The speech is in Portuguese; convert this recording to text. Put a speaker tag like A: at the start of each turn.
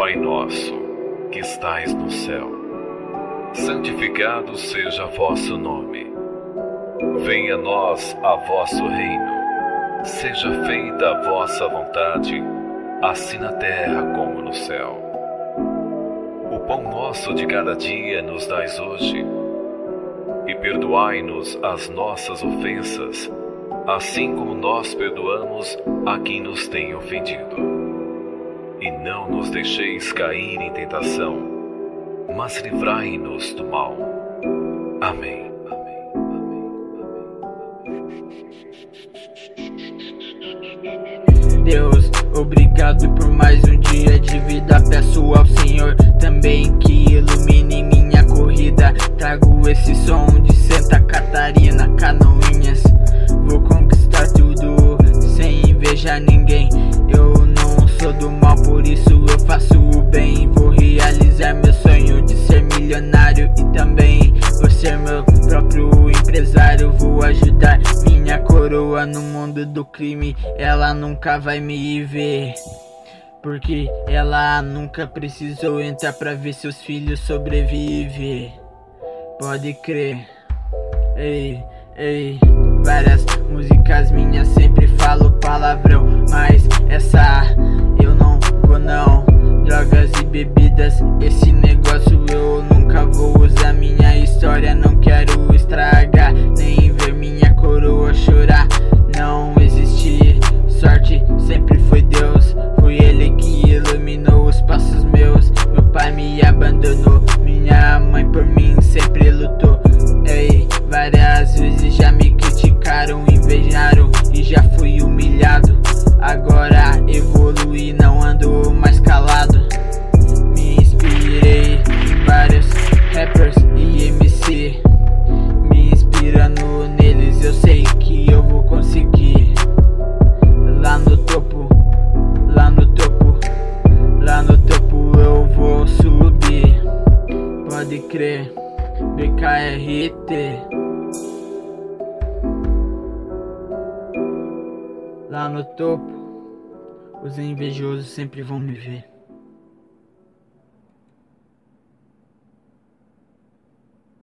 A: Pai nosso, que estais no céu, santificado seja vosso nome. Venha a nós a vosso reino. Seja feita a vossa vontade, assim na terra como no céu. O pão nosso de cada dia nos dais hoje, e perdoai-nos as nossas ofensas, assim como nós perdoamos a quem nos tem ofendido. E não nos deixeis cair em tentação, mas livrai-nos do mal. Amém.
B: Deus, obrigado por mais um dia de vida. Peço ao Senhor também que ilumine minha corrida. Trago esse som de Santa Catarina, Canoinhas. Vou conquistar tudo sem invejar ninguém. Eu não sou do mal, por isso eu faço o bem. Vou realizar meu sonho de ser milionário e também vou ser meu próprio empresário. Vou ajudar minha coroa no mundo do crime. Ela nunca vai me ver, porque ela nunca precisou entrar pra ver seus filhos sobreviver. Pode crer. Ei, ei. Várias músicas minhas sempre falo palavrão, mas essa eu não vou não. Drogas e bebidas, esse negócio eu nunca vou usar. Minha história não quero estragar, nem ver minha coroa chorar. Não existe sorte, sempre foi Deus. Foi Ele que iluminou os passos meus. Meu pai me abandonou, minha mãe por mim sempre lutou. Ei, várias vezes já me criticaram, invejaram e já fui humilhado. Agora evoluí, não ando mais calado. Me inspirei em vários rappers e MC, me inspirando neles, eu sei que eu vou conseguir. Lá no topo, lá no topo, lá no topo eu vou subir. Pode crer, BKRT. Lá no topo, os invejosos sempre vão me ver.